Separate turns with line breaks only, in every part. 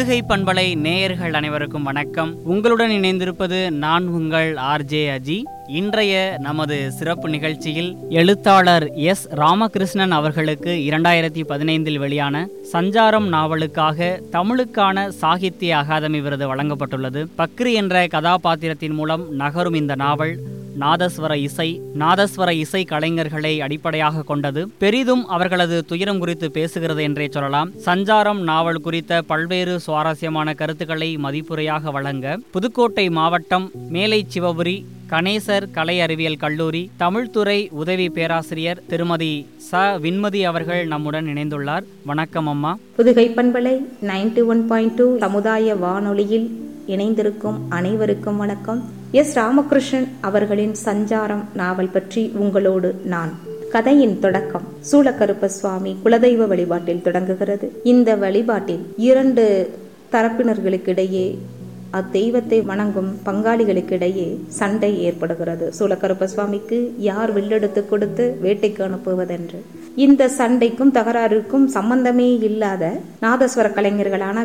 புதுகை பண்பலை நேயர்கள் அனைவருக்கும் வணக்கம். உங்களுடன் இணைந்திருப்பது நான் உங்கள் ஆர்ஜே அஜி. இன்றைய நமது சிறப்பு நிகழ்ச்சியில் எழுத்தாளர் எஸ் ராமகிருஷ்ணன் அவர்களுக்கு 2015 வெளியான சஞ்சாரம் நாவலுக்காக தமிழுக்கான சாகித்ய அகாதமி விருது வழங்கப்பட்டுள்ளது. பக்ரி என்ற கதாபாத்திரத்தின் மூலம் நகரும் இந்த நாவல் நாதஸ்வர இசை கலைஞர்களை அடிப்படையாக கொண்டது. பெரிதும் அவர்களது துயரம் குறித்து பேசுகிறது என்றே சொல்லலாம். சஞ்சாரம் நாவல் குறித்த பல்வேறு சுவாரஸ்யமான கருத்துக்களை மதிப்புரையாக வழங்க புதுக்கோட்டை மாவட்டம் மேலை சிவபுரி கணேசர் கலை அறிவியல் கல்லூரி தமிழ்துறை உதவி பேராசிரியர் திருமதி வின்மதி அவர்கள் நம்முடன் இணைந்துள்ளார். வணக்கம் அம்மா.
புதுகை பண்பலை 91.2 சமுதாய வானொலியில் இணைந்திருக்கும் அனைவருக்கும் வணக்கம். எஸ் ராமகிருஷ்ணன் அவர்களின் சஞ்சாரம் நாவல் பற்றி உங்களோடு நான். கதையின் தொடக்கம் சூளக்கருப்ப சுவாமி குலதெய்வ வழிபாட்டில் தொடங்குகிறது. இந்த வழிபாட்டில் 2 தரப்பினர்களுக்கிடையே அத்தெய்வத்தை வணங்கும் பங்காளிகளுக்கிடையே சண்டை ஏற்படுகிறது. சூளக்கருப்ப சுவாமிக்கு யார் வில்லெடுத்து கொடுத்து வேட்டைக்கு அனுப்புவதென்று. இந்த சண்டைக்கும் தகராறுக்கும் சம்பந்தமே இல்லாத நாதஸ்வர கலைஞர்களான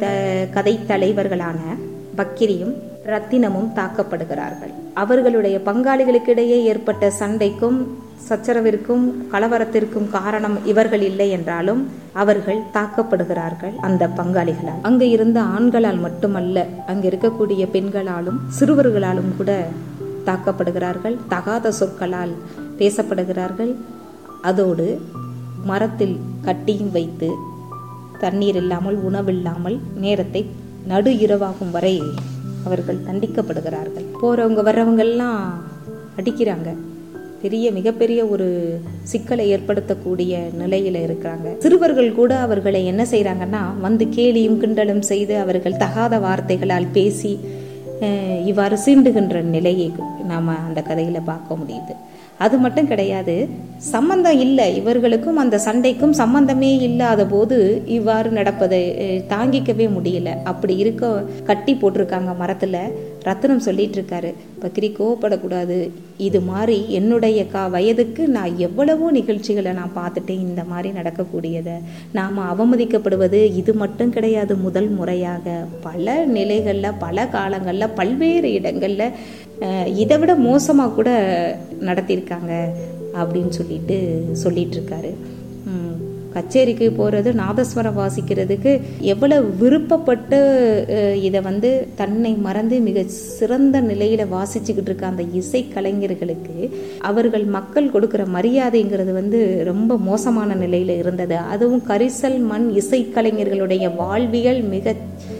கதை தலைவர்களான பக்கிரியும் ரத்தினமும் தாக்கப்படுகிறார்கள். அவர்களுடைய பங்காளிகளுக்கிடையே ஏற்பட்ட சண்டைக்கும் சச்சரவிற்கும் கலவரத்திற்கும் காரணம் இவர்கள் இல்லை என்றாலும் அவர்கள் தாக்கப்படுகிறார்கள் அந்த பங்காளிகளால். அங்கு இருந்த ஆண்களால் மட்டுமல்ல, அங்கு இருக்கக்கூடிய பெண்களாலும் சிறுவர்களாலும் கூட தாக்கப்படுகிறார்கள். தகாத சொற்களால் பேசப்படுகிறார்கள். அதோடு மரத்தில் கட்டியும் வைத்து தண்ணீர் இல்லாமல் உணவில்லாமல் நேரத்தை நடு இரவாகும் வரை அவர்கள் தண்டிக்கப்படுகிறார்கள். போறவங்க வர்றவங்கெல்லாம் அடிக்கிறாங்க. மிகப்பெரிய ஒரு சிக்கலை ஏற்படுத்தக்கூடிய நிலையில இருக்கிறாங்க. சிறுவர்கள் கூட அவர்களை என்ன செய்யறாங்கன்னா வந்து கேலியும் கிண்டலும் செய்து அவர்கள் தகாத வார்த்தைகளால் பேசி இவ்வாறு சீண்டுகின்ற நிலையை நாம அந்த கதையில பார்க்க முடியுது. அது மட்டும் கிடையாது, சம்பந்தம் இல்லை, இவர்களுக்கும் அந்த சண்டைக்கும் சம்பந்தமே இல்லாத போது இவ்வாறு நடப்பதை தாங்கிக்கவே முடியல. அப்படி இருக்க கட்டி போட்டிருக்காங்க மரத்துல. ரத்தினம் சொல்லிட்டு இருக்காரு, பக்கிரி கோவப்படக்கூடாது, இது மாதிரி என்னுடைய வயதுக்கு நான் எவ்வளவோ நிகழ்ச்சிகளை நான் பார்த்துட்டேன். இந்த மாதிரி நடக்கக்கூடியதை நாம் அவமதிக்கப்படுவது இது மட்டும் கிடையாது. முதல் முறையாக பல நிலைகளில் பல காலங்களில் பல்வேறு இடங்களில் இதை விட மோசமாக கூட நடத்தியிருக்காங்க அப்படின்னு சொல்லிட்டு இருக்காரு. கச்சேரிக்கு போகிறது, நாதஸ்வரம் வாசிக்கிறதுக்கு எவ்வளவு விருப்பப்பட்டு இதை தன்னை மறந்து மிக சிறந்த நிலையில் வாசிச்சுக்கிட்டு இருக்க அந்த இசை கலைஞர்களுக்கு அவர்கள் மக்கள் கொடுக்குற மரியாதைங்கிறது ரொம்ப மோசமான நிலையில் இருந்தது. அதுவும் கரிசல் மண் இசை கலைஞர்களுடைய வாழ்வியல் மிக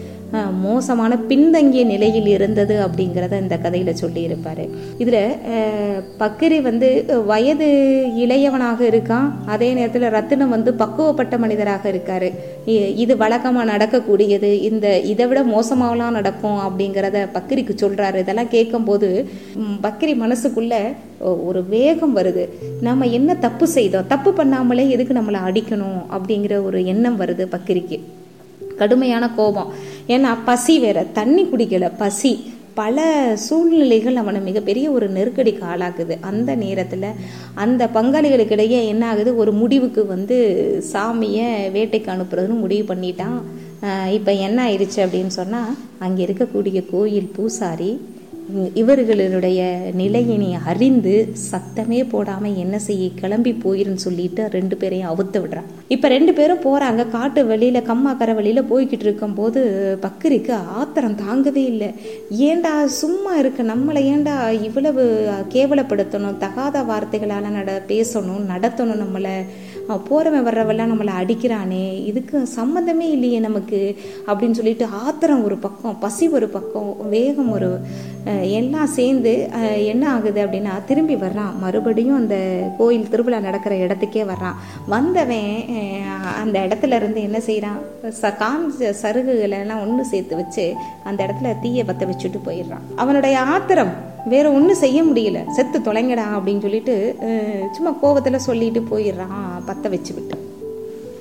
மோசமான பின்தங்கிய நிலையில் இருந்தது அப்படிங்கிறத இந்த கதையில சொல்லி இருப்பாரு. இதுல பக்கிரி வயது இளையவனாக இருக்கான், அதே நேரத்துல ரத்தினம் பக்குவப்பட்ட மனிதராக இருக்காரு. இது வழக்கமா நடக்கக்கூடியது, இதை விட மோசமாவெல்லாம் நடக்கும் அப்படிங்கிறத பக்கிரிக்கு சொல்றாரு. இதெல்லாம் கேட்கும் போது பக்கிரி மனசுக்குள்ள ஒரு வேகம் வருது. நம்ம என்ன தப்பு செய்தோம், தப்பு பண்ணாமலே எதுக்கு நம்மளை அடிக்கணும் அப்படிங்கிற ஒரு எண்ணம் வருது பக்கிரிக்கு. கடுமையான கோபம். ஏன்னா பசி வேற, தண்ணி குடிக்கல, பசி. பல சூழ்நிலைகள் அவனை மிகப்பெரிய ஒரு நெருக்கடிக்கு ஆளாக்குது. அந்த நேரத்தில் அந்த பங்காளிகளுக்கிடையே என்ன ஆகுது, ஒரு முடிவுக்கு சாமியை வேட்டைக்கு அனுப்புறதுன்னு முடிவு பண்ணிட்டான். இப்போ என்ன ஆயிடுச்சு அப்படின்னு சொன்னால், அங்கே இருக்கக்கூடிய கோயில் பூசாரி இவர்களுடைய நிலையினை அறிந்து சத்தமே போடாம என்ன செய்ய கிளம்பி போயிருன்னு சொல்லிட்டு 2 பேரையும் அவுத்து விடுறான். இப்ப 2 பேரும் போறாங்க. காட்டு வழியில கம்மாக்கரை வழியில போய்கிட்டு இருக்கும் போது பக்கிரிக்கு ஆத்திரம் தாங்கவே இல்லை. ஏண்டா சும்மா இருக்க, நம்மளை ஏண்டா இவ்வளவு கேவலப்படுத்தணும், தகாத வார்த்தைகளால பேசணும், நடத்தணும், நம்மளை போறவன் வர்றவெல்லாம் நம்மளை அடிக்கிறானே, இதுக்கு சம்மந்தமே இல்லையே நமக்கு அப்படின்னு சொல்லிட்டு ஆத்திரம் ஒரு பக்கம், பசி ஒரு பக்கம், வேகம் ஒரு, எல்லாம் சேர்ந்து என்ன ஆகுது அப்படின்னா திரும்பி வர்றான். மறுபடியும் அந்த கோயில் திருவிழா நடக்கிற இடத்துக்கே வர்றான். வந்தவன் அந்த இடத்துல இருந்து என்ன செய்யறான், காஞ்ச சருகுகளை எல்லாம் ஒன்று சேர்த்து வச்சு அந்த இடத்துல தீயை பற்ற வச்சுட்டு போயிடுறான். அவனுடைய ஆத்திரம் வேற ஒன்றும் செய்ய முடியல. செத்து தொலைங்கடா அப்படின்னு சொல்லிட்டு சும்மா கோபத்தில் சொல்லிட்டு போயிடுறான் பற்ற வச்சு விட்டு.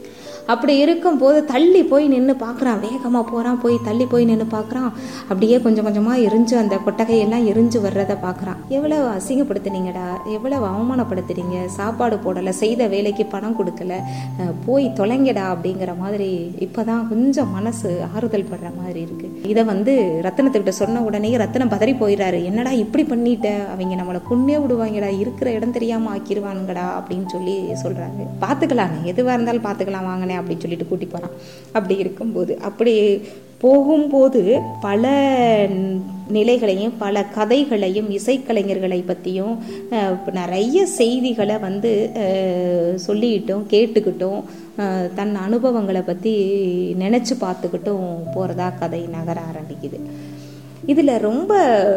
அப்படி இருக்கும்போது தள்ளி போய் நின்று பார்க்குறான், வேகமாக போகிறான், போய் தள்ளி போய் நின்று பார்க்குறான். அப்படியே கொஞ்சம் கொஞ்சமாக எரிஞ்சு அந்த கொட்டகையெல்லாம் எரிஞ்சு வர்றதை பார்க்குறான். எவ்வளவு அசிங்கப்படுத்துனீங்கடா, எவ்வளவு அவமானப்படுத்துறீங்க, சாப்பாடு போடலை, செய்த வேலைக்கு பணம் கொடுக்கல, போய் தொலைங்கடா அப்படிங்கிற மாதிரி இப்போதான் கொஞ்சம் மனசு ஆறுதல் படுற மாதிரி இருக்கு. இதை ரத்தினத்துக்கிட்ட சொன்ன உடனே ரத்தினம் பதறி போயிடுறாரு. என்னடா இப்படி பண்ணிட்ட, அவங்க நம்மளை கொன்னே விடுவாங்கடா, இருக்கிற இடம் தெரியாம ஆக்கிடுவானுங்கடா அப்படின்னு சொல்லி சொல்றாரு. பார்த்துக்கலாம், எதுவாக இருந்தாலும் பார்த்துக்கலாம் வாங்கினேன் அப்படின்னு சொல்லிட்டு கூட்டி போறான். அப்படி இருக்கும்போது அப்படி போகும்போது பல நிலைகளையும் பல கதைகளையும் இசைக்கலைஞர்களை பற்றியும் நிறைய செய்திகளை சொல்லிக்கிட்டும் கேட்டுக்கிட்டும் தன் அனுபவங்களை பற்றி நினச்சி பார்த்துக்கிட்டும் போகிறதா கதை நகர ஆரம்பிக்குது. இதில் ரொம்ப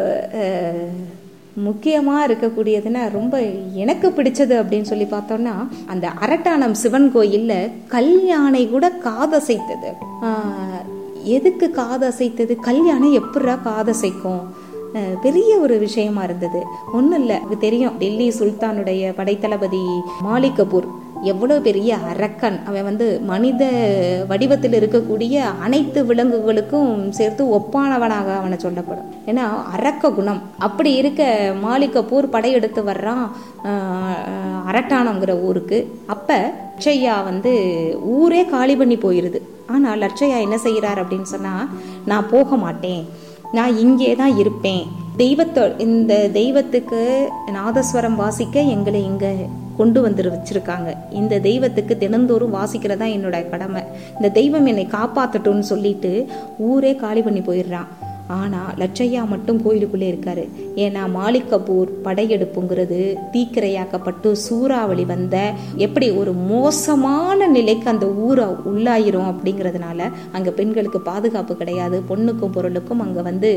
முக்கியமாக இருக்கக்கூடியதுன்னா, ரொம்ப எனக்கு பிடிச்சது அப்படின்னு சொல்லி பார்த்தோம்னா, அந்த அரட்டானம் சிவன் கோயிலில் கல்யாணை கூட காதசைத்தது. எதுக்கு காதசைத்தது? கல்யாணம் எப்படா காதசைக்கும்? பெரிய ஒரு விஷயமா இருந்தது. ஒன்றும் இல்லை, தெரியும், டெல்லி சுல்தானுடைய படைத்தளபதி மாலிக் கபூர் எவ்வளோ பெரிய அரக்கன். அவன் மனித வடிவத்தில் இருக்கக்கூடிய அனைத்து விலங்குகளுக்கும் சேர்த்து ஒப்பானவனாக அவனை சொல்லப்படும். ஏன்னா அரக்க குணம். அப்படி இருக்க மாலிக் கபூர் படையெடுத்து வர்றான் அரட்டானங்கிற ஊருக்கு. அப்போ லட்சையா ஊரே காலி பண்ணி போயிடுது. ஆனால் லட்சையா என்ன செய்கிறார் அப்படின்னு சொன்னால், நான் போக மாட்டேன், நான் இங்கே தான் இருப்பேன். இந்த தெய்வத்துக்கு நாதஸ்வரம் வாசிக்க எங்களை இங்கே கொண்டு வச்சிருக்காங்க. இந்த தெய்வத்துக்கு தினந்தோறும் வாசிக்கிறதா என்னோட கடமை. இந்த தெய்வம் என்னை காப்பாற்றட்டும்னு சொல்லிட்டு ஊரே காலி பண்ணி போயிடுறான். ஆனால் லட்சையா மட்டும் கோயிலுக்குள்ளே இருக்காரு. ஏன்னா மாலிக் கபூர் படையெடுப்புங்கிறது தீக்கிரையாக்கப்பட்டு சூறாவளி எப்படி ஒரு மோசமான நிலைக்கு அந்த ஊரை உள்ளாயிரும் அப்படிங்கிறதுனால அங்கே பெண்களுக்கு பாதுகாப்பு கிடையாது, பொண்ணுக்கும் பொருளுக்கும் அங்கே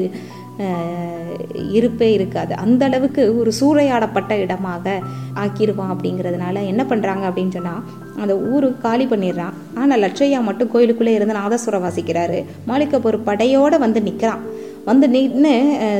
இருப்பே இருக்காது. அந்த அளவுக்கு ஒரு சூறையாடப்பட்ட இடமாக ஆக்கிடுவான். அப்படிங்கிறதுனால என்ன பண்ணுறாங்க அப்படின்னு சொன்னால், அந்த ஊரு காலி பண்ணிடுறான். ஆனால் லட்சையா மட்டும் கோயிலுக்குள்ளே இருந்து நாதஸ்வரம் வாசிக்கிறாரு. மாலிக் கபூர் படையோடு நிற்கிறான். நின்று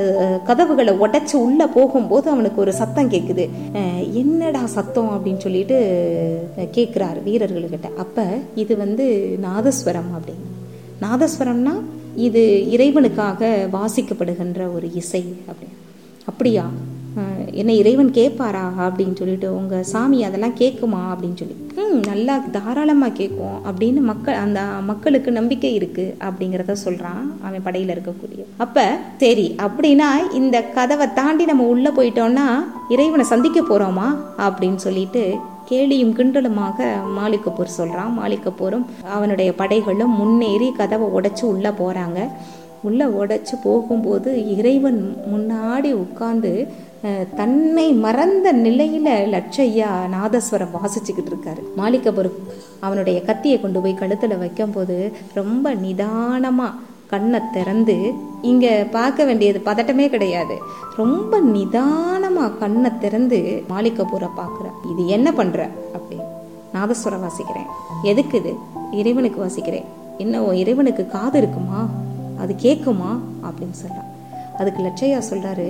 கதவுகளை உடைச்சு உள்ளே போகும்போது அவனுக்கு ஒரு சத்தம் கேட்குது. என்னடா சத்தம் அப்படின்னு சொல்லிட்டு கேட்குறாரு வீரர்கள்கிட்ட. அப்போ இது நாதஸ்வரம் அப்படின்னு. நாதஸ்வரம்னா இது இறைவனுக்காக வாசிக்கப்படுகின்ற ஒரு இசை அப்படின்னு. அப்படியா, என்ன இறைவன் கேட்பாரா அப்படின்னு சொல்லிட்டு, உங்கள் சாமி அதெல்லாம் கேட்குமா அப்படின்னு சொல்லி, நல்லா தாராளமாக கேட்கும் அப்படின்னு அந்த மக்களுக்கு நம்பிக்கை இருக்கு அப்படிங்கிறத சொல்கிறான் அவன் படையில் இருக்கக்கூடிய. அப்போ சரி, அப்படின்னா இந்த கதவை தாண்டி நம்ம உள்ளே போயிட்டோம்னா இறைவனை சந்திக்க போகிறோமா அப்படின்னு சொல்லிட்டு கேலியும் கிண்டலுமாக மாலிக் கபூர் சொல்கிறான். மாலிக் கபூரும் அவனுடைய படைகளும் முன்னேறி கதவை உடைச்சு உள்ளே போகிறாங்க. உள்ளே உடைச்சு போகும்போது இறைவன் முன்னாடி உட்கார்ந்து தன்னை மறந்த நிலையில லட்சையா நாதஸ்வரம் வாசிச்சுக்கிட்டு இருக்காரு. மாலிக் கபூர் அவனுடைய கத்தியை கொண்டு போய் கழுத்துல வைக்கும் போது ரொம்ப நிதானமா கண்ணை திறந்து, இங்க பார்க்க வேண்டியது பதட்டமே கிடையாது, ரொம்ப நிதானமா கண்ணை திறந்து மாலிக் கபூரை பார்க்குற. இது என்ன பண்ற அப்படின்னு. நாதஸ்வரம் வாசிக்கிறேன். எதுக்கு இது? இறைவனுக்கு வாசிக்கிறேன். என்ன இறைவனுக்கு காது இருக்குமா, அது கேட்குமா அப்படின்னு சொல்ல. அதுக்கு லட்சையா சொல்றாரு,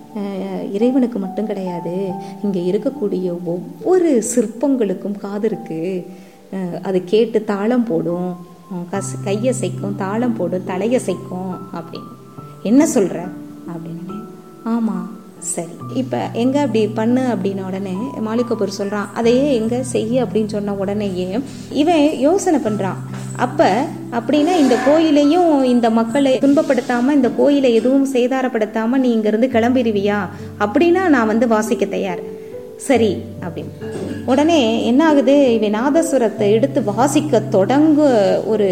இறைவனுக்கு மட்டும் கிடையாது, இங்கே இருக்கக்கூடிய ஒவ்வொரு சிற்பங்களுக்கும் காது இருக்கு, அது கேட்டு தாளம் போடும், கையசைக்கும், தாளம் போடும், தலையசைக்கும் அப்படின்னு. என்ன சொல்ற அப்படின்னு. ஆமாம், சரி, இப்போ எங்கே அப்படி பண்ணு அப்படின்ன உடனே மாலிக் கபூர் சொல்கிறான், அதையே எங்கே செய்ய அப்படின்னு சொன்ன உடனேயே இவன் யோசனை பண்ணுறான். அப்போ அப்படின்னா இந்த கோயிலையும் இந்த மக்களை துன்பப்படுத்தாமல், இந்த கோயிலை எதுவும் சேதாரப்படுத்தாமல் நீ இங்கேருந்து கிளம்பிடுவியா அப்படின்னா நான் வாசிக்க தயார், சரி அப்படின்னு. உடனே என்ன ஆகுது, இவன் நாதஸ்வரத்தை எடுத்து வாசிக்க தொடங்க ஒரு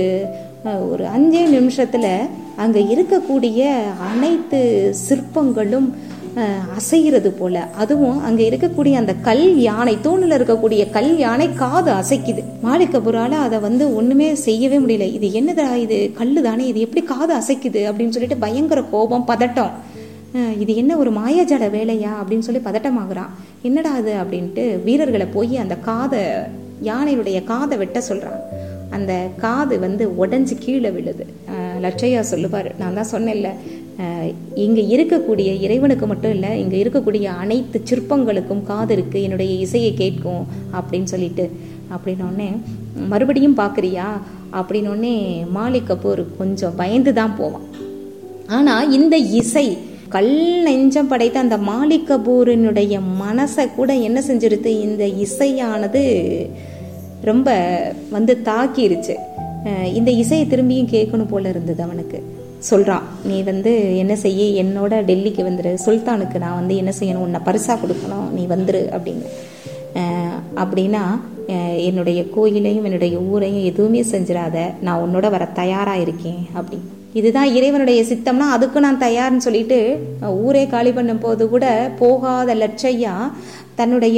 5 நிமிஷத்தில் அங்கே இருக்கக்கூடிய அனைத்து சிற்பங்களும் அசைகிறது போல. அதுவும் அங்கே இருக்கக்கூடிய அந்த கல் யானை, தூணில் இருக்கக்கூடிய கல் யானை காது அசைக்குது. மாலிக் கபூரால் அதை ஒன்றுமே செய்யவே முடியல. இது என்னதா, இது கல்லு தானே, இது எப்படி காது அசைக்குது அப்படின்னு சொல்லிட்டு பயங்கர கோபம், பதட்டம். இது என்ன ஒரு மாயாஜால வேலையா அப்படின்னு சொல்லி பதட்டமாகறான். என்னடா அது அப்படின்ட்டு வீரர்களை போய் அந்த காதை, யானையுடைய காதை வெட்ட சொல்கிறான். அந்த காது உடஞ்சி கீழே விழுது. லட்சையா சொல்லுவார், நான் தான் சொன்னேன்ல, இங்கே இருக்கக்கூடிய இறைவனுக்கு மட்டும் இல்லை, இங்கே இருக்கக்கூடிய அனைத்து சிற்பங்களுக்கும் காது இருக்குது, என்னுடைய இசையை கேட்கும் அப்படின்னு சொல்லிட்டு. அப்படின்னோடனே மறுபடியும் பார்க்குறியா அப்படின்னோடனே மாலிக் கபூர் கொஞ்சம் பயந்து தான் போவான். ஆனால் இந்த இசை கல் நெஞ்சம் படைத்த அந்த மாலிக் கபூரினுடைய மனசை கூட என்ன செஞ்சிருது, இந்த இசையானது ரொம்ப தாக்கிருச்சு. இந்த இசையை திரும்பியும் கேட்கணும் போல இருந்தது அவனுக்கு. சொல்கிறான், நீ என்ன செய்ய, என்னோட டெல்லிக்கு வந்துரு, சுல்தானுக்கு நான் என்ன செய்யணும், உன்னை பரிசா கொடுக்கணும், நீ வந்துரு அப்படின்னு. அப்படின்னா என்னுடைய கோயிலையும் என்னுடைய ஊரையும் எதுவுமே செஞ்சிடாத, நான் உன்னோட வர தயாராக இருக்கேன் அப்படின்னு. இதுதான் இறைவனுடைய சித்தம்னா அதுக்கு நான் தயார்னு சொல்லிட்டு ஊரே காலி பண்ணும் போது கூட போகாத லட்சையா தன்னுடைய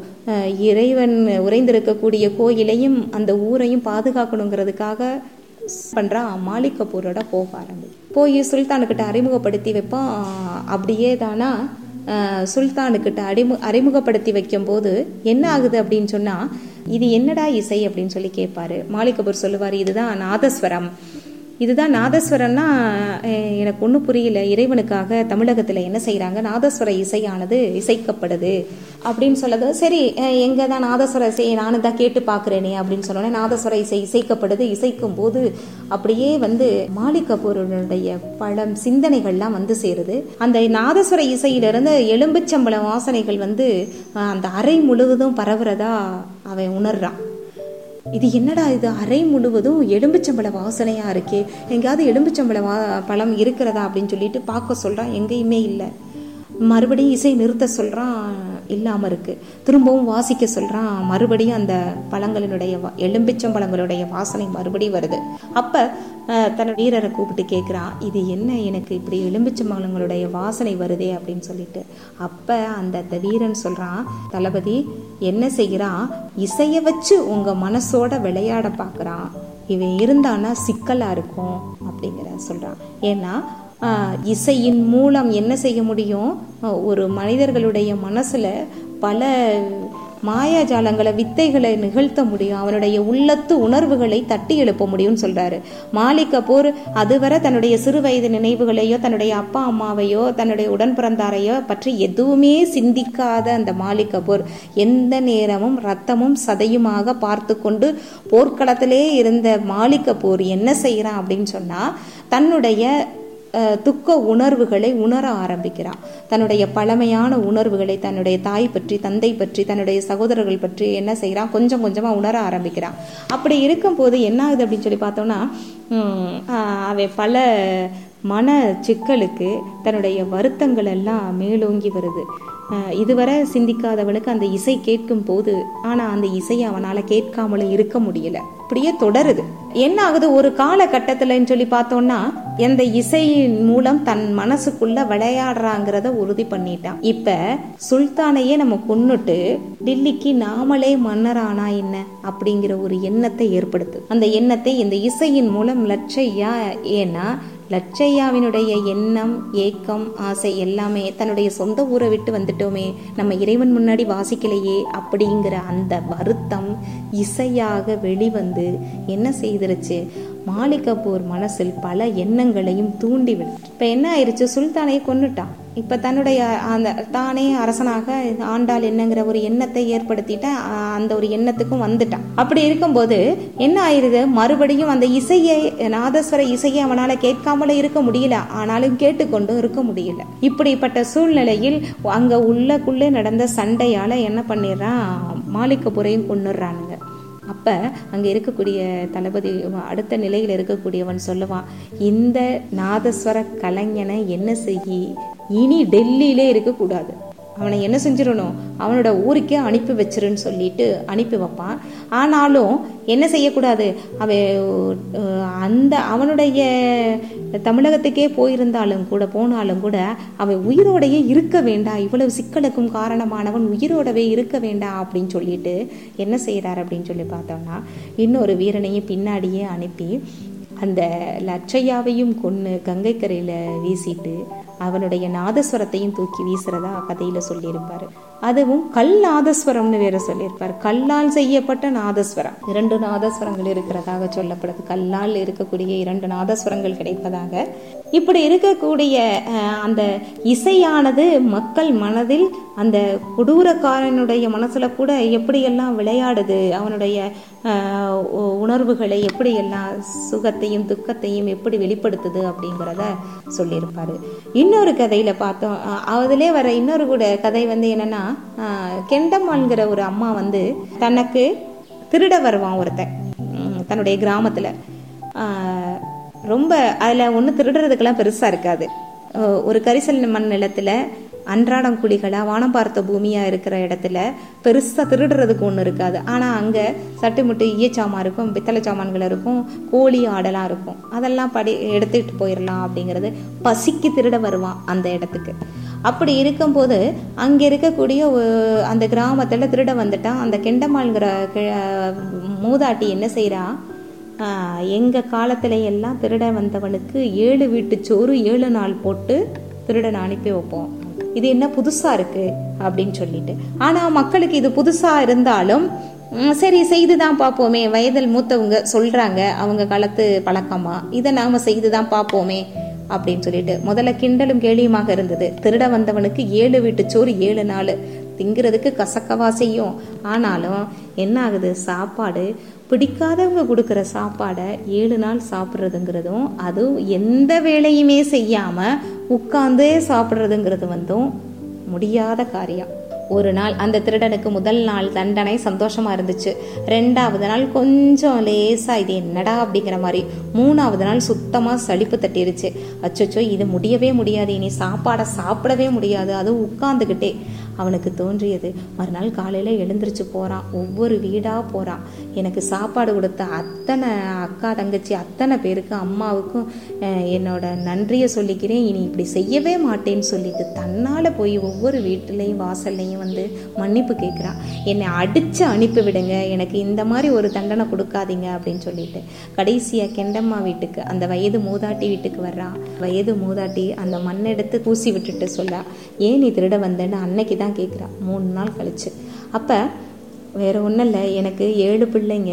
இறைவன் உறைந்திருக்கக்கூடிய கோயிலையும் அந்த ஊரையும் பாதுகாக்கணுங்கிறதுக்காக பண்ணுறான். மாலிக் கபூரோட போக போய் சுல்தானுக்கிட்ட அறிமுகப்படுத்தி வைப்பான். அப்படியே தானா சுல்தானுக்கிட்ட அறிமுகப்படுத்தி வைக்கும்போது என்ன ஆகுது அப்படின்னு சொன்னால், இது என்னடா இசை அப்படின்னு சொல்லி கேட்பாரு. மாலிக் கபூர் சொல்லுவார், இதுதான் நாதஸ்வரம். இதுதான் நாதஸ்வரம்னா எனக்கு ஒன்றும் புரியல, இறைவனுக்காக தமிழகத்தில் என்ன செய்கிறாங்க, நாதஸ்வர இசையானது இசைக்கப்படுது அப்படின்னு சொல்லது. சரி, எங்கே தான் நாதஸ்வர இசையை நானும் தான் கேட்டு பார்க்குறேனே அப்படின்னு சொன்னோன்னே நாதஸ்வர இசை இசைக்கப்படுது. இசைக்கும் போது அப்படியே மாலிக் கபூருடைய பழம் சிந்தனைகள்லாம் சேருது. அந்த நாதஸ்வர இசையிலிருந்து எலும்புச்சம்பளம் வாசனைகள் அந்த அறை முழுவதும் பரவுறதா அவன் உணர்றான். இது என்னடா இது, அறை முழுவதும் எலும்புச்சம்பள வாசனையா இருக்கே, எங்கேயாவது எலும்புச்சம்பள பழம் இருக்கிறதா அப்படின்னு சொல்லிட்டு பார்க்க சொல்றான். எங்கேயுமே இல்லை. மறுபடியும் இசை நிறுத்த சொல்றான், இல்லாம இருக்கு. திரும்பவும் வாசிக்க சொல்றான், மறுபடியும் அந்த பழங்களினுடைய எலும்பிச்சம்பழங்களுடைய வாசனை மறுபடியும் வருது. அப்ப தன் வீரரை கூப்பிட்டு கேட்குறான், இது என்ன, எனக்கு இப்படி எலும்பிச்சம்பழங்களுடைய வாசனை வருதே அப்படின்னு சொல்லிட்டு. அப்ப அந்த வீரன் சொல்றான், தளபதி என்ன செய்கிறான், இசையை வச்சு உங்க மனசோட விளையாட பார்க்குறான், இவன் இருந்தானா சிக்கலா இருக்கும் அப்படிங்கிற சொல்றான். ஏன்னா இசையின் மூலம் என்ன செய்ய முடியும், ஒரு மனிதர்களுடைய மனசுல பல மாயாஜாலங்களை வித்தைகளை நிகழ்த்த முடியும், அவனுடைய உள்ளத்து உணர்வுகளை தட்டி எழுப்ப முடியும்னு சொல்றாரு. மாலிக் கபூர் அதுவரை தன்னுடைய சிறு வயது நினைவுகளையோ தன்னுடைய அப்பா அம்மாவையோ தன்னுடைய உடன் பிறந்தாரையோ பற்றி எதுவுமே சிந்திக்காத அந்த மாலிக் கபூர் எந்த நேரமும் ரத்தமும் சதையுமாக பார்த்து கொண்டு போர்க்களத்திலே இருந்த மாலிக் கபூர் என்ன செய்யறான் அப்படின்னு சொன்னா, தன்னுடைய துக்க உணர்வுகளை உணர ஆரம்பிக்கிறான். தன்னுடைய பழமையான உணர்வுகளை, தன்னுடைய தாய் பற்றி, தந்தை பற்றி, தன்னுடைய சகோதரர்கள் பற்றி என்ன செய்யறான், கொஞ்சம் கொஞ்சமா உணர ஆரம்பிக்கிறான். அப்படி இருக்கும்போது என்ன ஆகுது அப்படின்னு சொல்லி பார்த்தோம்னா, அவன் பல மன சிக்கலுக்கு தன்னுடைய வருத்தங்கள் எல்லாம் மேலோங்கி வருது. இதுவரை சிந்திக்காதவனுக்கு அந்த இசை கேட்கும் போது, ஆனா அந்த இசையை அவனால கேட்காமலும் இருக்க முடியல, அப்படியே தொடருது. என்ன ஆகுது, ஒரு காலகட்டத்துலன்னு சொல்லி பார்த்தோம்னா அந்த இசையின் மூலம் தன் மனசுக்குள்ள விளையாடுறாங்கிறத உறுதி பண்ணிட்டான். இப்ப சுல்தானையே நம்ம கொன்னுட்டு டில்லிக்கு நாமளே மன்னரானா என்ன அப்படிங்கிற ஒரு எண்ணத்தை ஏற்படுத்து. அந்த எண்ணத்தை இந்த இசையின் மூலம் லட்சையா, ஏன்னா லட்சையாவினுடைய எண்ணம், ஏக்கம், ஆசை எல்லாமே தன்னுடைய சொந்த ஊரை விட்டு வந்துட்டோமே, நம்ம இறைவன் முன்னாடி வாசிக்கலையே அப்படிங்கிற அந்த வருத்தம் இசையாக வெளிவந்து என்ன செய்திருச்சு, மாலிக் கபூர் மனசில் பல எண்ணங்களையும் தூண்டி விட்டு. இப்ப என்ன ஆயிடுச்சு, சுல்தானையை கொன்னுட்டான். இப்ப தன்னுடைய அந்த தானே அரசனாக ஆண்டாள் என்னங்கிற ஒரு எண்ணத்தை ஏற்படுத்திட்ட, அந்த ஒரு எண்ணத்துக்கும் வந்துட்டான். அப்படி இருக்கும்போது என்ன ஆயிருது, மறுபடியும் அந்த இசையை, நாதஸ்வர இசையை அவனால கேட்காமல இருக்க முடியல, ஆனாலும் கேட்டுக்கொண்டும் இருக்க முடியல. இப்படிப்பட்ட சூழ்நிலையில் அங்க உள்ளக்குள்ளே நடந்த சண்டையால என்ன பண்ணிடுறான், மாலிக் கபூரையும் கொன்னுடுறானுங்க. அப்ப அங்க இருக்கக்கூடிய தளபதி அடுத்த நிலையில் இருக்கக்கூடியவன் சொல்லுவான், இந்த நாதஸ்வர கலைஞனை என்ன செய்யி, இனி டெல்லியிலே இருக்கக்கூடாது, அவனை என்ன செஞ்சிடணும், அவனோட ஊருக்கே அனுப்பி வச்சிருன்னு சொல்லிட்டு அனுப்பி வைப்பான். ஆனாலும் என்ன செய்யக்கூடாது, அவனுடைய தமிழகத்துக்கே போனாலும் கூட அவன் உயிரோடையே இருக்க வேண்டாம், இவ்வளவு சிக்கலுக்கும் காரணமானவன் உயிரோடவே இருக்க வேண்டாம் அப்படின்னு சொல்லிட்டு என்ன செய்யறாரு அப்படின்னு சொல்லி பார்த்தோம்னா, இன்னொரு வீரனையும் பின்னாடியே அனுப்பி அந்த லட்சையாவையும் கொன்று கங்கை கரையில வீசிட்டு அவனுடைய நாதஸ்வரத்தையும் தூக்கி வீசுறதா கதையில சொல்லியிருப்பாரு. அதுவும் கல் நாதஸ்வரம்னு வேற சொல்லியிருப்பாரு. கல்லால் செய்யப்பட்ட நாதஸ்வரம், 2 நாதஸ்வரங்கள் இருக்கிறதாக சொல்லப்படுது. கல்லால் இருக்கக்கூடிய 2 நாதஸ்வரங்கள் கிடைப்பதாக. இப்படி இருக்கக்கூடிய அந்த இசையானது மக்கள் மனதில், அந்த கொடூரக்காரனுடைய மனசுல கூட எப்படியெல்லாம் விளையாடுது, அவனுடைய உணர்வுகளை எப்படியெல்லாம், சுகத்தையும் துக்கத்தையும் எப்படி வெளிப்படுத்துது அப்படிங்கிறத சொல்லியிருப்பாரு. இன்னொரு கதையில பார்த்தோம், அதிலே வர இன்னொரு கூட கதை என்னன்னா, கெண்டம்மாள்ங்கிற ஒரு அம்மா தனக்கு திருட வருவான் ஒருத்தன் தன்னுடைய கிராமத்துல. ரொம்ப அதுல ஒண்ணு திருடுறதுக்கெல்லாம் பெருசா இருக்காது. ஒரு கரிசல் மண் நிலத்துல அன்றாடம் குழிகளா வானம் பார்த்த பூமியா இருக்கிற இடத்துல பெருசா திருடுறதுக்கு ஒண்ணு இருக்காது. ஆனா அங்க சட்டுமுட்டு ஈயச்சாமான் இருக்கும், பித்தளை சாமான்கள் இருக்கும், கோழி ஆடெல்லாம் இருக்கும். அதெல்லாம் எடுத்துட்டு போயிடலாம் அப்படிங்கிறது. பசிக்கு திருட வருவான் அந்த இடத்துக்கு. அப்படி இருக்கும்போது அங்க இருக்கக்கூடிய அந்த கிராமத்துல திருட வந்துட்டான். அந்த கெண்டம்மாள்ங்கிற மூதாட்டி என்ன செய்யறா, எங்க காலத்துல எல்லாம் திருட வந்தவனுக்கு 7 வீட்டு சோறு 7 நாள் போட்டு திருடனை அனுப்பி வைப்போம். இது என்ன புதுசா இருக்கு அப்படின்னு சொல்லிட்டு. ஆனா மக்களுக்கு இது புதுசா இருந்தாலும் சரி செய்துதான் பார்ப்போமே, வயதில் மூத்தவங்க சொல்றாங்க, அவங்க காலத்து பழக்கமா, இதை நாம செய்துதான் பார்ப்போமே அப்படின்னு சொல்லிட்டு முதல்ல கிண்டலும் கேலியுமாக இருந்தது. திருட வந்தவனுக்கு 7 வீட்டு சோறு 7 நாள் திங்கிறதுக்கு கசக்கவா செய்யும். ஆனாலும் என்ன ஆகுது, சாப்பாடு பிடிக்காதவங்க கொடுக்குற சாப்பாடை 7 நாள் சாப்பிட்றதுங்கிறதும், அதுவும் எந்த வேலையுமே செய்யாம உட்கார்ந்தே சாப்பிட்றதுங்கிறது முடியாத காரியம். ஒரு நாள் அந்த திருடனுக்கு முதல் நாள் தண்டனை சந்தோஷமா இருந்துச்சு. 2வது நாள் கொஞ்சம் லேசா இது என்னடா அப்படிங்கிற மாதிரி. 3வது நாள் சுத்தமா சலிப்பு தட்டிருச்சு. அச்சோ இது முடியவே முடியாது, இனி சாப்பாடை சாப்பிடவே முடியாது, அதுவும் உட்கார்ந்துக்கிட்டே. அவனுக்கு தோன்றியது, மறுநாள் காலையில எழுந்திரிச்சு போறான், ஒவ்வொரு வீடா போறான். எனக்கு சாப்பாடு கொடுத்த அத்தனை அக்கா தங்கச்சி அத்தனை பேருக்கு, அம்மாவுக்கும் என்னோட நன்றியை சொல்லிக்கிறேன், இனி இப்படி செய்யவே மாட்டேன்னு சொல்லிட்டு தன்னால போய் ஒவ்வொரு வீட்டுலையும் வாசல்லையும் மன்னிப்பு கேட்கிறான். என்னை அடிச்சு அனுப்பி விடுங்க, எனக்கு இந்த மாதிரி ஒரு தண்டனை கொடுக்காதீங்க அப்படின்னு சொல்லிட்டு. கடைசியா கெண்டம்மா வீட்டுக்கு, அந்த வயது மூதாட்டி வீட்டுக்கு வர்றான். வயது மூதாட்டி அந்த மண்ணெடுத்து பூசி விட்டுட்டு சொல்ல, ஏன் நீ திருட வந்தேன்னு அன்னைக்கு தான் கேட்குறா, 3 நாள் கழிச்சு. அப்ப வேற ஒன்றும் இல்லை, எனக்கு 7 பிள்ளைங்க,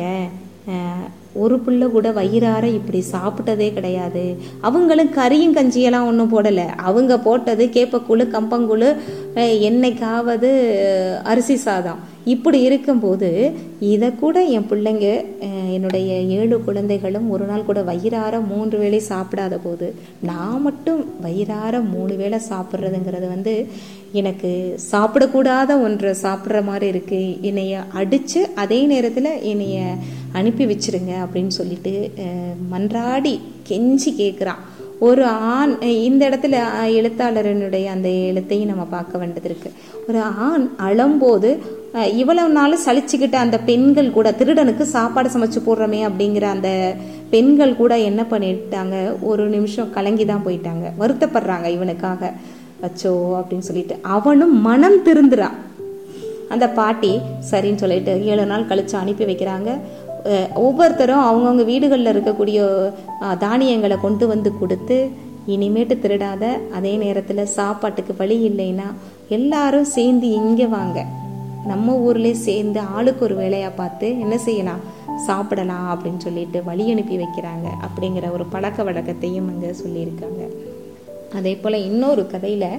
ஒரு பிள்ளை கூட வயிறார இப்படி சாப்பிட்டதே கிடையாது. அவங்களும் கறியும் கஞ்சியெல்லாம் ஒன்றும் போடலை, அவங்க போட்டது கேப்பக்கூழு கம்பங்கூழு, என்னைக்காவது அரிசி சாதம். இப்படி இருக்கும்போது இதை கூட என் பிள்ளைங்க, என்னுடைய 7 குழந்தைகளும் ஒரு நாள் கூட வயிறார 3 வேளை சாப்பிடாத போது நான் மட்டும் வயிறார 3 வேளை சாப்பிட்றதுங்கிறது எனக்கு சாப்பிடக்கூடாத ஒன்றை சாப்பிட்ற மாதிரி இருக்கு. என்னைய அடிச்சு அதே நேரத்தில் என்னைய அனுப்பி வச்சிருங்க அப்படின்னு சொல்லிட்டு மன்றாடி கெஞ்சி கேட்குறான். ஒரு ஆண், இந்த இடத்துல எழுத்தாளரனுடைய அந்த எழுத்தையும் நம்ம பார்க்க வேண்டியது இருக்கு. ஒரு ஆண் அழும்போது இவ்வளவு நாள் சலிச்சுக்கிட்ட அந்த பெண்கள் கூட, திருடனுக்கு சாப்பாடு சமைச்சு போடுறோமே அப்படிங்கிற அந்த பெண்கள் கூட என்ன பண்ணிட்டாங்க, ஒரு நிமிஷம் கலங்கி தான் போயிட்டாங்க, வருத்தப்படுறாங்க இவனுக்காக. அச்சோ அப்படின்னு சொல்லிட்டு அவனும் மனம் திருந்துறான். அந்த பாட்டி சரின்னு சொல்லிட்டு 7 நாள் கழிச்சு அனுப்பி வைக்கிறாங்க. ஒவ்வொருத்தரும் அவங்கவுங்க வீடுகளில் இருக்கக்கூடிய தானியங்களை கொண்டு கொடுத்து, இனிமேட்டு திருடாத, அதே நேரத்தில் சாப்பாட்டுக்கு வழி இல்லைன்னா எல்லாரும் சேர்ந்து இங்கே வாங்க, நம்ம ஊர்லேயே சேர்ந்து ஆளுக்கு ஒரு வேலையாக பார்த்து என்ன செய்யலாம், சாப்பிடலாம் அப்படின்னு சொல்லிட்டு வழி அனுப்பி வைக்கிறாங்க. அப்படிங்கிற ஒரு பழக்க வழக்கத்தையும் அங்கே சொல்லியிருக்காங்க. அதே போல் இன்னொரு கதையில்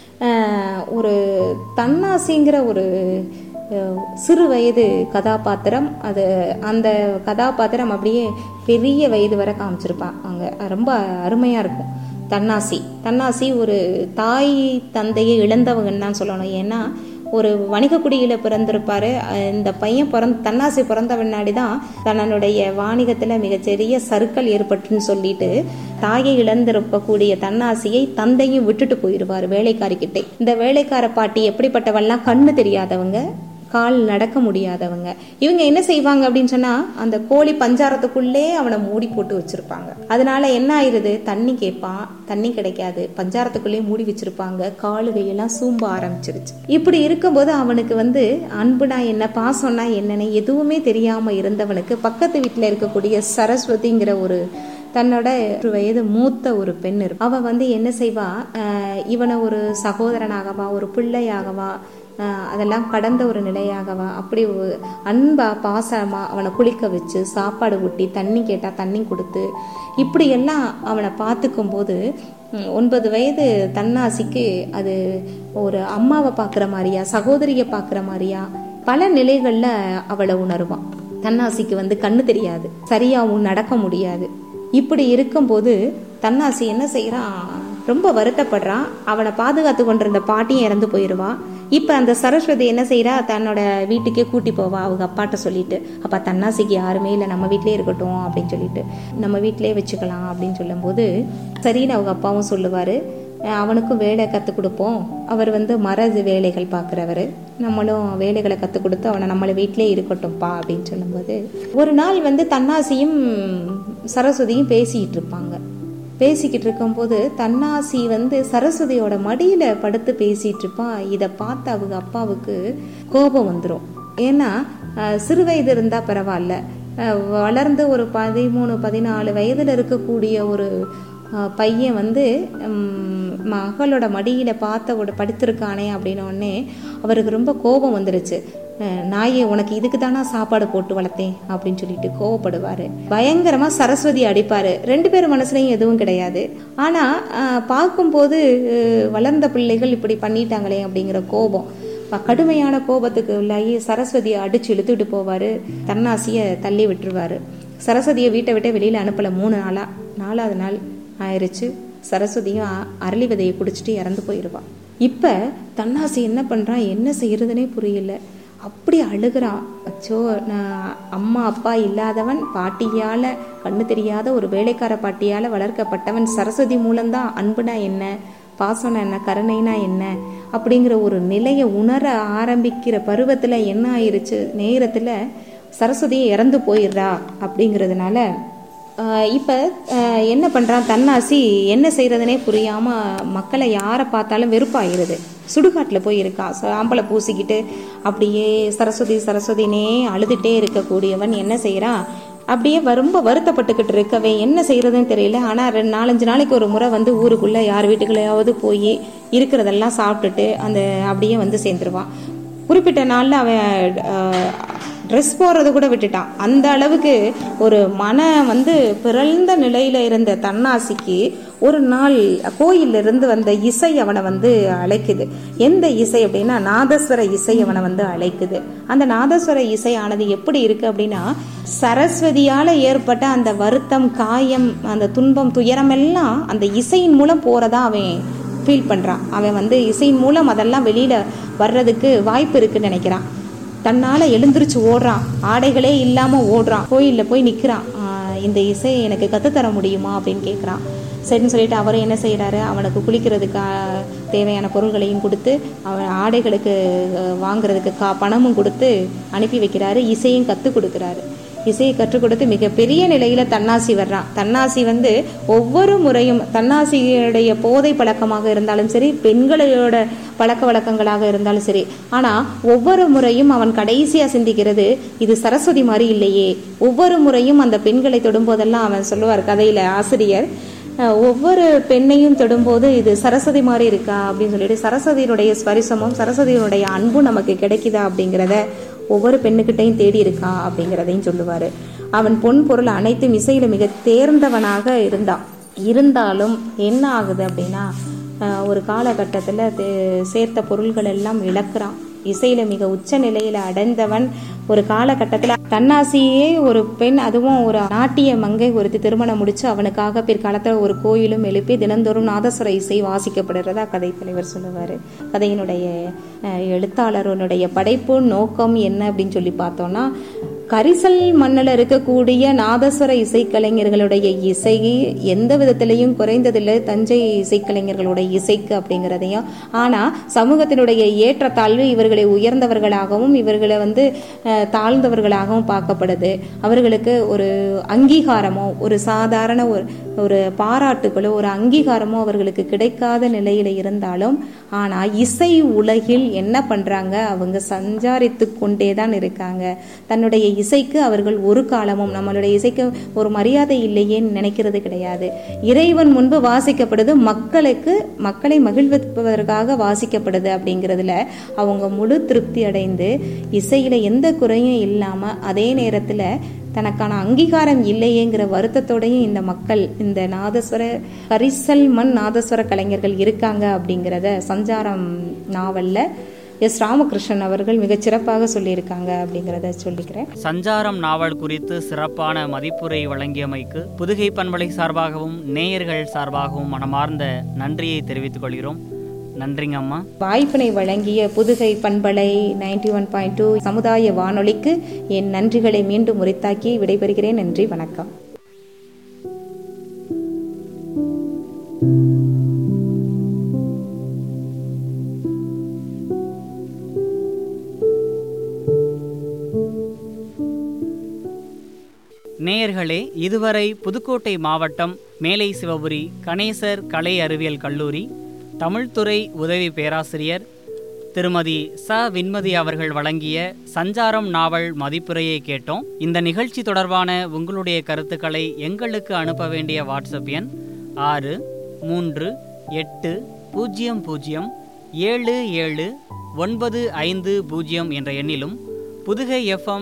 ஒரு தன்னாசிங்கிற ஒரு சிறு வயது கதாபாத்திரம், அது அந்த கதாபாத்திரம் அப்படியே பெரிய வயது வரை காமிச்சிருப்பான். அங்கே ரொம்ப அருமையாக இருக்கும். தன்னாசி ஒரு தாய் தந்தையை இழந்தவங்கன்னு தான் சொல்லணும். ஏன்னா ஒரு வணிக குடியில் பிறந்திருப்பாரு. இந்த பையன் தன்னாசி பிறந்த பின்னாடி தான் தன்னுடைய வாணிகத்தில் மிகச்சிறிய சறுக்கல் ஏற்பட்டுன்னு சொல்லிட்டு தாயை இழந்திருக்கக்கூடிய தன்னாசியை தந்தையும் விட்டுட்டு போயிடுவார் வேலைக்காரிக்கிட்டே. இந்த வேலைக்கார பாட்டி எப்படிப்பட்டவெல்லாம், கண்ணு தெரியாதவங்க, கால் நடக்க முடியாதவங்க. இவங்க என்ன செய்வாங்க அப்படின்னு சொன்னா, அந்த கோழி பஞ்சாரத்துக்குள்ளே அவனை மூடி போட்டு வச்சிருப்பாங்க. அதனால என்ன ஆயிருது, தண்ணி கேட்பான், தண்ணி கிடைக்காது, பஞ்சாரத்துக்குள்ளே மூடி வச்சிருப்பாங்க, காலுகையெல்லாம் சூம்ப ஆரம்பிச்சிருச்சு. இப்படி இருக்கும்போது அவனுக்கு அன்புனா என்ன, பாசம்னா என்னன்னு எதுவுமே தெரியாம இருந்தவனுக்கு பக்கத்து வீட்டுல இருக்கக்கூடிய சரஸ்வதிங்கிற ஒரு தன்னோட 1 வயது மூத்த ஒரு பெண் இருப்பா. அவ என்ன செய்வா, இவனை ஒரு சகோதரனாகவா ஒரு பிள்ளையாகவா அதெல்லாம் கடந்த ஒரு நிலையாகவா அப்படி அன்பா பாசமா அவனை குளிக்க வச்சு சாப்பாடு ஊட்டி தண்ணி கேட்டால் தண்ணி கொடுத்து இப்படியெல்லாம் அவனை பார்த்துக்கும் போது 9 வயது தன்னாசிக்கு அது ஒரு அம்மாவை பார்க்குற மாதிரியா சகோதரியை பார்க்குற மாதிரியா பல நிலைகளில் அவளை உணர்வான். தன்னாசிக்கு கண்ணு தெரியாது, சரியாகவும் நடக்க முடியாது. இப்படி இருக்கும்போது தன்னாசி என்ன செய்கிறான், ரொம்ப வருத்தப்படுறான். அவனை பாதுகாத்து கொண்டிருந்த பாட்டியும் இறந்து போயிடுவா. இப்போ அந்த சரஸ்வதி என்ன செய்கிறா, தன்னோட வீட்டுக்கே கூட்டி போவா அவங்க அப்பாட்ட சொல்லிட்டு, அப்பா தன்னாசிக்கு யாருமே இல்லை, நம்ம வீட்டிலே இருக்கட்டும் அப்படின்னு சொல்லிட்டு, நம்ம வீட்டிலே வச்சுக்கலாம் அப்படின்னு சொல்லும்போது சரின்னு அவங்க அப்பாவும் சொல்லுவார். அவனுக்கும் வேலை கற்றுக் கொடுப்போம், அவர் மர வேலைகள் பார்க்குறவர், நம்மளும் வேலைகளை கற்றுக் கொடுத்து அவனை நம்மளை வீட்டிலே இருக்கட்டும்ப்பா அப்படின்னு சொல்லும்போது ஒரு நாள் தன்னாசியும் சரஸ்வதியும் பேசிக்கிட்டு இருப்பாங்க. பேசிக்கிட்டு இருக்கும்போது தன்னாசி சரஸ்வதியோட மடியில் படுத்து பேசிகிட்டு இருப்பான். இதை பார்த்து அவங்க அப்பாவுக்கு கோபம் வந்துடும். ஏன்னா சிறு வயது இருந்தால் பரவாயில்ல, வளர்ந்து ஒரு 13-14 வயதில் இருக்கக்கூடிய ஒரு பையன் மகளோட மடியில் படுத்திருக்கானே அப்படின்னோடனே அவருக்கு ரொம்ப கோபம் வந்துடுச்சு. நாயே உனக்கு இதுக்கு தானா சாப்பாடு போட்டு வளர்த்தேன் அப்படின்னு சொல்லிட்டு கோவப்படுவார். பயங்கரமாக சரஸ்வதி அடிப்பார். 2 பேர் மனசுலையும் எதுவும் கிடையாது. ஆனால் பார்க்கும்போது வளர்ந்த பிள்ளைகள் இப்படி பண்ணிட்டாங்களே அப்படிங்கிற கோபம், கடுமையான கோபத்துக்கு உள்ளாகி சரஸ்வதியை அடிச்சு இழுத்துட்டு போவார். தன்னாசியை தள்ளி விட்டுருவார். சரஸ்வதியை வீட்டை விட்டே வெளியில் அனுப்பலை. 3 நாளாக 4வது நாள் ஆயிடுச்சு. சரஸ்வதியும் அரளி விதையை குடிச்சிட்டு இறந்து போயிடுவான். இப்போ தன்னாசி என்ன பண்ணுறான், என்ன செய்யறதுனே புரியல. அப்படி அழுகிறான். அச்சோ, நான் அம்மா அப்பா இல்லாதவன், பாட்டியால் கண்ணு தெரியாத ஒரு வேலைக்கார பாட்டியால் வளர்க்கப்பட்டவன். சரஸ்வதி மூலம்தான் அன்புனா என்ன, பாசம்னா என்ன, கருணைனா என்ன அப்படிங்கிற ஒரு நிலையை உணர ஆரம்பிக்கிற பருவத்தில் என்ன ஆயிடுச்சு, நேரத்தில் சரஸ்வதியை இறந்து போயிடுறா. அப்படிங்கிறதுனால இப்போ என்ன பண்ணுறான் தன்னாசி, என்ன செய்கிறதுனே புரியாமல் மக்களை யாரை பார்த்தாலும் வெறுப்பாயிருது. சுடுகாட்டில் போய் இருக்கா, சாம்பலை பூசிக்கிட்டு அப்படியே சரஸ்வதி சரஸ்வதினே அழுதுகிட்டே இருக்கக்கூடியவன் என்ன செய்கிறான், அப்படியே ரொம்ப வருத்தப்பட்டுக்கிட்டு இருக்கவே என்ன செய்கிறதுன்னு தெரியல. ஆனால் 4-5 நாளைக்கு ஒரு முறை ஊருக்குள்ளே யார் வீட்டுக்குள்ளையாவது போய் இருக்கிறதெல்லாம் சாப்பிட்டுட்டு அப்படியே சேர்ந்துருவான். குறிப்பிட்ட நாளில் அவன் ட்ரெஸ் போடுறது கூட விட்டுட்டான். அந்த அளவுக்கு ஒரு பிறழ்ந்த நிலையில் இருந்த தன்னாசிக்கு ஒரு நாள் கோயிலிருந்து வந்த இசை அவனை அழைக்குது. எந்த இசை அப்படின்னா நாதஸ்வர இசை அவனை அழைக்குது. அந்த நாதஸ்வர இசையானது எப்படி இருக்கு அப்படின்னா, சரஸ்வதியால் ஏற்பட்ட அந்த வருத்தம், காயம், அந்த துன்பம், துயரம் எல்லாம் அந்த இசையின் மூலம் போறதா அவன் ஃபீல் பண்ணுறான். அவன் இசையின் மூலம் அதெல்லாம் வெளியில் வர்றதுக்கு வாய்ப்பு இருக்குன்னு நினைக்கிறான். தன்னால் எழுந்திரிச்சு ஓடுறான், ஆடைகளே இல்லாமல் ஓடுறான், கோயிலில் போய் நிற்கிறான். இந்த இசையை எனக்கு கற்றுத்தர முடியுமா அப்படின்னு கேட்குறான். சரின்னு சொல்லிட்டு அவரும் என்ன செய்கிறாரு, அவனுக்கு குளிக்கிறதுக்கு தேவையான பொருள்களையும் கொடுத்து அவன் ஆடைகளுக்கு வாங்குறதுக்கு பணமும் கொடுத்து அனுப்பி வைக்கிறாரு. இசையும் கற்றுக் கொடுக்குறாரு. இசையை கற்றுக் கொடுத்து மிகப்பெரிய நிலையில் தன்னாசி வர்றான். தன்னாசி ஒவ்வொரு முறையும் தன்னாசியுடைய போதை பழக்கமாக இருந்தாலும் சரி, பெண்களோட பழக்க வழக்கங்களாக இருந்தாலும் சரி, ஆனால் ஒவ்வொரு முறையும் அவன் கடைசியாக சிந்திக்கிறது, இது சரஸ்வதி மாதிரி இல்லையே. ஒவ்வொரு முறையும் அந்த பெண்களை தொடும்போதெல்லாம் அவன் சொல்லுவார் கதையில் ஆசிரியர், ஒவ்வொரு பெண்ணையும் தொடும்போது இது சரஸ்வதி மாதிரி இருக்கா அப்படின்னு சொல்லிட்டு, சரஸ்வதியினுடைய ஸ்பரிசமும் சரஸ்வதியினுடைய அன்பும் நமக்கு கிடைக்குதா அப்படிங்கிறத ஒவ்வொரு பெண்ணுக்கிட்டையும் தேடி இருக்கா அப்படிங்கிறதையும் சொல்லுவார். அவன் பொன் பொருள் அனைத்தும் இசையில் மிக தேர்ந்தவனாக இருந்தாலும் என்ன ஆகுது அப்படின்னா, ஒரு காலகட்டத்தில் சேர்த்த பொருள்கள் எல்லாம் இழக்கிறான். இசையில் மிக உச்ச நிலையில் அடைந்தவன் ஒரு காலகட்டத்தில் தன்னாசியே ஒரு பெண், அதுவும் ஒரு நாட்டிய மங்கை ஒருத்தி திருமணம் முடிச்சு அவனுக்காக பிற்காலத்தில் ஒரு கோயிலும் எழுப்பி தினந்தோறும் நாதஸ்வர இசை வாசிக்கப்படுறதா கதை தலைவர் சொல்லுவார். கதையினுடைய எழுத்தாளருடைய படைப்பு நோக்கம் என்ன அப்படின்னு சொல்லி பார்த்தோம்னா, கரிசல் மண்ணில் இருக்கக்கூடிய நாதஸ்வர இசைக்கலைஞர்களுடைய இசை எந்த விதத்திலையும் குறைந்ததில்லை தஞ்சை இசைக்கலைஞர்களுடைய இசைக்கு அப்படிங்கிறதையும், ஆனால் சமூகத்தினுடைய ஏற்றத்தாழ்வு இவர்களை உயர்ந்தவர்களாகவும் இவர்களை தாழ்ந்தவர்களாகவும் பார்க்கப்படுது. அவர்களுக்கு ஒரு அங்கீகாரமோ ஒரு சாதாரண ஒரு பாராட்டுகளோ ஒரு அங்கீகாரமோ அவர்களுக்கு கிடைக்காத நிலையில் இருந்தாலும், ஆனால் இசை உலகில் என்ன பண்ணுறாங்க, அவங்க சஞ்சாரித்து கொண்டே தான் இருக்காங்க. தன்னுடைய இசைக்கு அவர்கள் ஒரு காலமும் நம்மளுடைய இசைக்கு ஒரு மரியாதை இல்லையேன்னு நினைக்கிறது கிடையாது. இறைவன் முன்பு வாசிக்கப்படுது, மக்களை மகிழ்விப்பதற்காக வாசிக்கப்படுது அப்படிங்கிறதுல அவங்க முழு திருப்தி அடைந்து இசையில எந்த குறையும் இல்லாம அதே நேரத்துல தனக்கான அங்கீகாரம் இல்லையேங்கிற வருத்தத்தோடையும் இந்த மக்கள், இந்த கரிசல் மண் நாதஸ்வர கலைஞர்கள் இருக்காங்க அப்படிங்கிறத சஞ்சாரம் நாவல்ல எஸ் ராமகிருஷ்ணன் அவர்கள் மிகச்சிறப்பாக சொல்லியிருக்காங்க அப்படிங்கிறத சொல்லிக்கிறேன்.
சஞ்சாரம் நாவல் குறித்து சிறப்பான மதிப்புரை வழங்கியமைக்கு புதுகை பண்பலை சார்பாகவும் நேயர்கள் சார்பாகவும் மனமார்ந்த நன்றியை தெரிவித்துக் கொள்கிறோம். நன்றிங்க அம்மா.
வாய்ப்பினை வழங்கிய புதுகை பண்பலை 91.2 சமுதாய வானொலிக்கு என் நன்றிகளை மீண்டும் உரித்தாக்கி விடைபெறுகிறேன். நன்றி, வணக்கம்.
நேயர்களே, இதுவரை புதுக்கோட்டை மாவட்டம் மேலை சிவபுரி கணேசர் கலை அறிவியல் கல்லூரி தமிழ்துறை உதவி பேராசிரியர் திருமதி ச வின்மதி அவர்கள் வழங்கிய சஞ்சாரம் நாவல் மதிப்புரையை கேட்டோம். இந்த நிகழ்ச்சி தொடர்பான உங்களுடைய கருத்துக்களை எங்களுக்கு அனுப்ப வேண்டிய வாட்ஸ்அப் எண் 6338007795 என்ற எண்ணிலும் புதுகை FM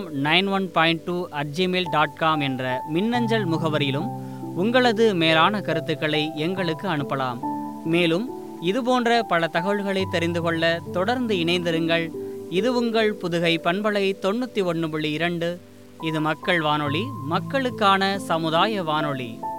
91.2 என்ற மின்னஞ்சல் முகவரியிலும் உங்களது மேலான கருத்துக்களை எங்களுக்கு அனுப்பலாம். மேலும் இதுபோன்ற பல தகவல்களை தெரிந்து கொள்ள தொடர்ந்து இணைந்திருங்கள். இது உங்கள் புதுகை பண்பலை 91.2. இது மக்கள் வானொலி, மக்களுக்கான சமுதாய வானொலி.